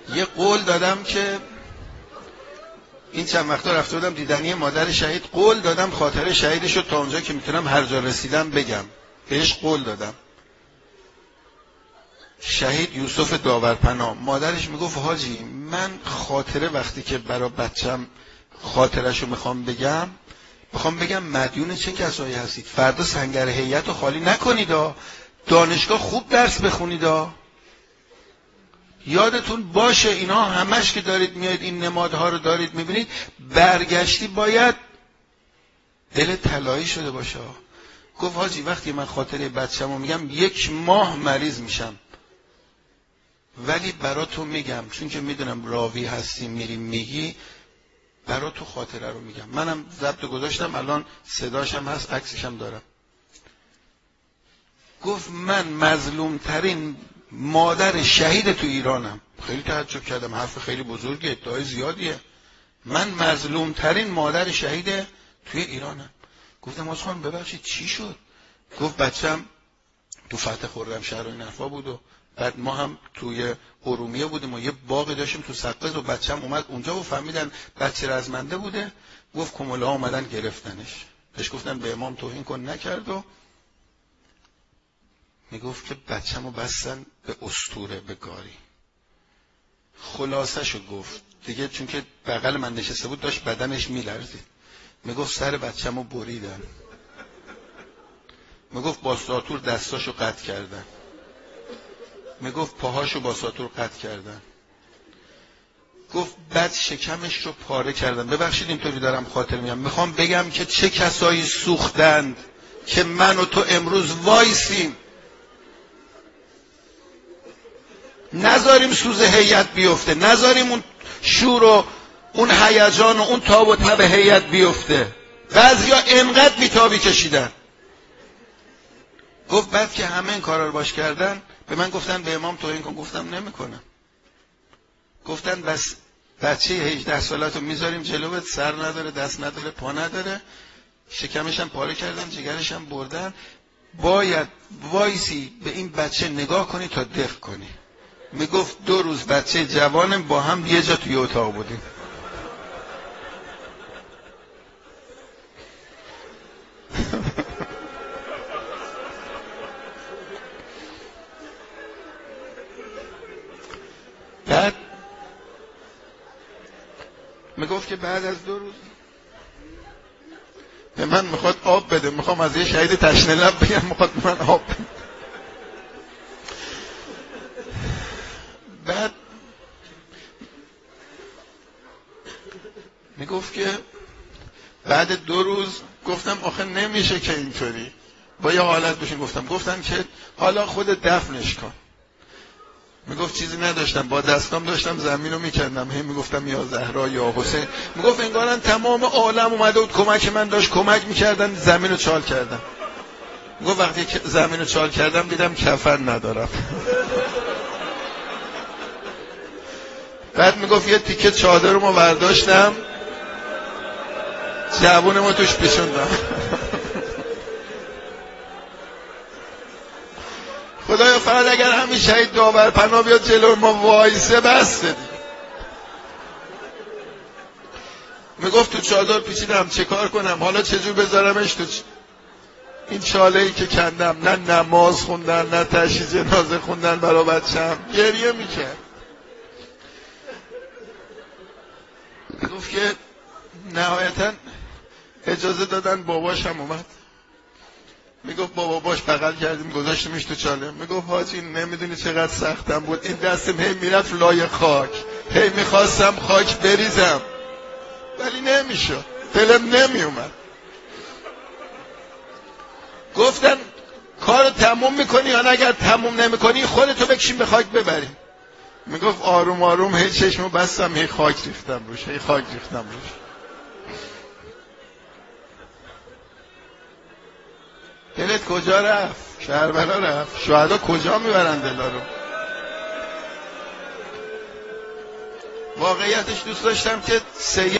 یه قول دادم که این چند وقتا رفته بودم دیدنی مادر شهید، قول دادم خاطره شهیدشو تا اونجا که میتونم هر جا رسیدم بگم. بهش قول دادم. شهید یوسف داورپناه، مادرش میگفت حاجی من خاطره وقتی که برای بچم خاطرشو میخوام بگم مدیون چه کسایی هستید، فردا سنگر هیئت رو خالی نکنید، دانشگاه خوب درس بخونید، یادتون باشه اینا همش که دارید میایید این نمادها رو دارید میبینید، برگشتی باید دل طلایی شده باشه. گفت حاجی وقتی من خاطره بچه‌مو میگم 1 ماه مریض میشم، ولی برا تو میگم چون که میدونم راوی هستی میری میگی، برا تو خاطره رو میگم. منم ضبط گذاشتم، الان صداشم هست، عکسشم دارم. گفت من مظلوم ترین مادر شهید تو ایرانم. خیلی تعجب کردم، حرف خیلی بزرگه، ادعای زیادیه. من مظلوم ترین مادر شهید توی ایرانم. گفتم آسخان ببخشید چی شد؟ گفت بچم تو فتح خرمشهر و این حرفا بود و بعد ما هم توی ارومیه بودیم و یه باغی داشتیم تو سقز و بچم اومد اونجا و فهمیدن بچه رزمنده بوده. گفت کمولا اومدن گرفتنش. بهش گفتن به امام توهین کن، نکرد و میگفت که بچه‌مو بستن به اسطوره، به گاری. خلاصه‌شو گفت دیگه، چون که بغل من نشسته بود داشت بدنش میلرزید. میگفت سر بچه‌مو بریدن. میگفت با ساطور دستاشو قطع کردن. میگفت پاهاشو با ساطور قطع کردن. گفت بعد شکمش رو پاره کردن. ببخشید اینطوری دارم خاطر میگم، میخوام بگم که چه کسایی سوختند که من و تو امروز وایسیم نذاریم سوز هیئت بیفته، نذاریم اون شور و اون هیجان و اون تاب و تب هیئت بیفته. بعضیا انقدر بیتابی کشیدن. گفت بعد که همه این کارا رو باش کردن به من گفتن به امام توهین کن. گفتم نمیکنم. گفتن بس بچه 18 سالتو میذاریم جلوت، سر نداره، دست نداره، پا نداره، شکمش هم پاره کردن، جگرش هم بردن، باید وایسی به این بچه نگاه کنی تا دق کنی. میگفت 2 روز بچه جوانم با هم یه جا توی اتاق بودیم. بعد میگفت که بعد از 2 روز به من میخواد آب بده. میخوام از یه شهید تشنه لب بگم میخواد من آب بده. بعد میگفت که بعد 2 روز گفتم آخه نمیشه که اینطوری با یه حالت بشین. گفتم که حالا خودت دفنش کن. میگفت چیزی نداشتم، با دستام داشتم زمین رو میکردم، هی میگفتم یا زهرا یا حسین. میگفت انگارن تمام عالم اومده بود کمک من داشت کمک میکردن، زمین رو چال کردم. میگفت وقتی زمین رو چال کردم دیدم کفن ندارم. بعد میگفت یه تیکه چادر رو ما برداشتم، جوون ما توش پیچوندم. خدایا فقط اگر همین شهید داورپناه بیاد جلو ما وایسه بس دیگه. میگفت تو چادر پیچیدم چه کار کنم، حالا چجور بذارمش تو این چاله‌ای که کندم. نه نماز خوندن، نه تشییع جنازه خوندن برای بچه‌م، گریه میکرد. میگفت که نهایتا اجازه دادن باباش هم اومد. میگفت با باباش بغل کردیم گذاشتیمش تو چاله. میگفت حاجی نمیدونی چقدر سختم بود، این دستم هی میرفت لای خاک، هی میخواستم خاک بریزم ولی نمیشد، دلم نمیومد. گفتن کارو تموم میکنی یا نه، اگر تموم نمیکنی خودتو بکشیم به خاک ببریم. میگفت آروم آروم هی چشمو بستم، هی خاک ریختم روش، هی خاک ریختم روش. دلت کجا رفت؟ شهربلا رفت؟ شهدا کجا میبرن دلا رو؟ واقعیتش دوست داشتم که